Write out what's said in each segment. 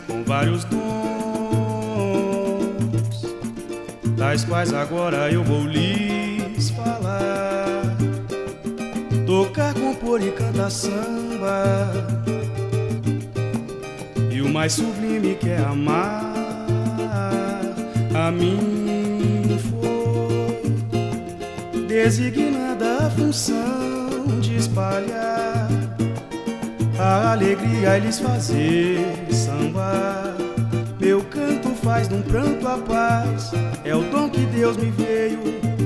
com vários dons, das quais agora eu vou lhes falar. Tocar, compor e cantar samba, e o mais sublime que é amar, a mim foi designada a função de espalhar a alegria e lhes fazer sambar. Meu canto faz num pranto a paz, é o dom que Deus me veio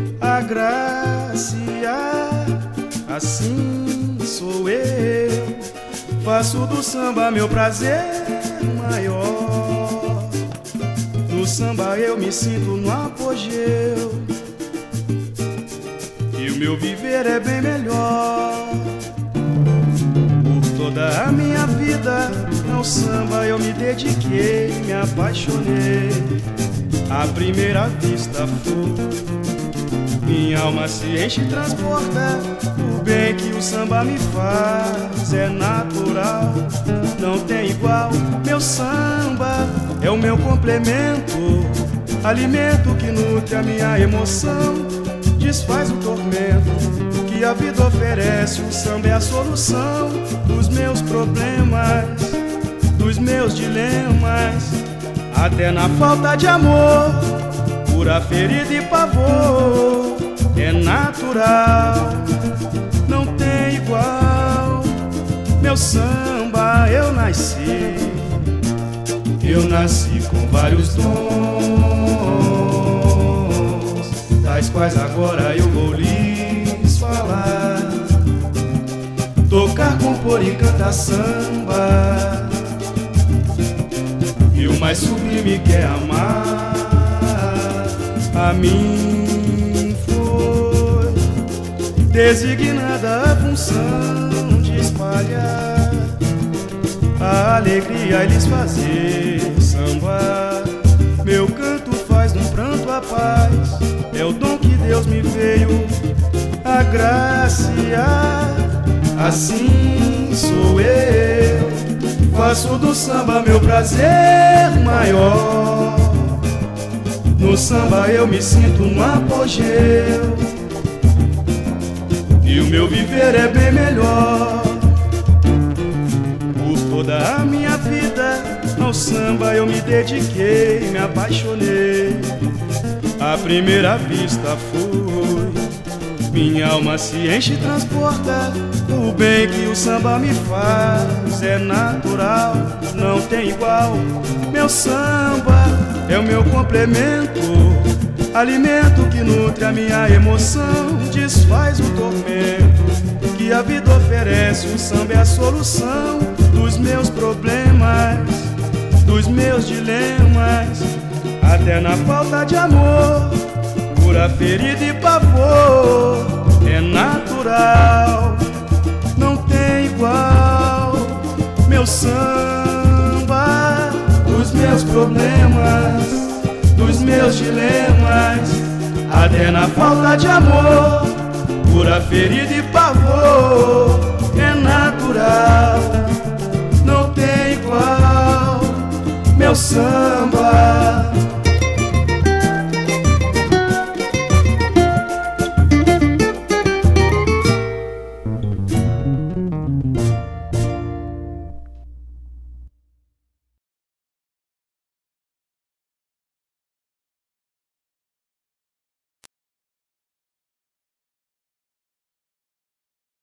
agraciar. Assim sou eu, faço do samba meu prazer maior. No samba eu me sinto no apogeu, e o meu viver é bem melhor. Por toda a minha vida ao samba eu me dediquei, me apaixonei. À primeira vista foi, minha alma se enche e transporta. O bem que o samba me faz é natural, não tem igual. Meu samba é o meu complemento, alimento que nutre a minha emoção, desfaz o tormento que a vida oferece. O samba é a solução dos meus problemas, dos meus dilemas, até na falta de amor, cura ferida e pavor. É natural, não tem igual. Meu samba eu nasci com vários dons, das quais agora eu vou lhes falar. Tocar, compor e cantar samba, e o mais sublime que é amar, a mim foi designada a função de espalhar a alegria e lhes fazer sambar. Meu canto faz num pranto a paz, é o dom que Deus me veio agraciar. Assim sou eu, faço do samba meu prazer maior. No samba eu me sinto no apogeu, e o meu viver é bem melhor. Por toda a minha vida ao samba eu me dediquei, me apaixonei. À primeira vista foi, minha alma se enche e transporta. O bem que o samba me faz é natural, não tem igual. Meu samba é o meu complemento, alimento que nutre a minha emoção, desfaz o tormento que a vida oferece. O samba é a solução dos meus problemas, dos meus dilemas, até na falta de amor, cura ferida e pavor. É natural, não tem igual. Meu samba, dos meus problemas, dos meus dilemas, até na falta de amor, cura ferida e pavor. É natural, não tem igual. Meu samba